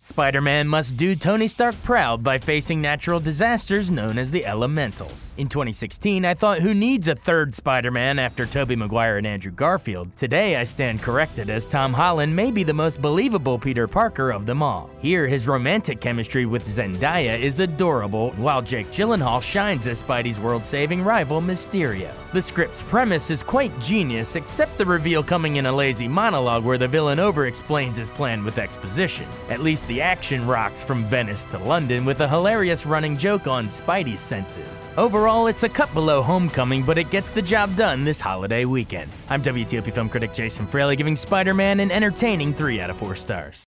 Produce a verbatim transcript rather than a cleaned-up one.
Spider-Man must do Tony Stark proud by facing natural disasters known as the Elementals. In twenty sixteen, I thought who needs a third Spider-Man after Tobey Maguire and Andrew Garfield? Today, I stand corrected as Tom Holland may be the most believable Peter Parker of them all. Here, his romantic chemistry with Zendaya is adorable, while Jake Gyllenhaal shines as Spidey's world-saving rival Mysterio. The script's premise is quite genius, except the reveal coming in a lazy monologue where the villain over-explains his plan with exposition. At least the action rocks from Venice to London with a hilarious running joke on Spidey's senses. Overall, it's a cut below Homecoming, but it gets the job done this holiday weekend. I'm W T O P film critic Jason Fraley, giving Spider-Man an entertaining three out of four stars.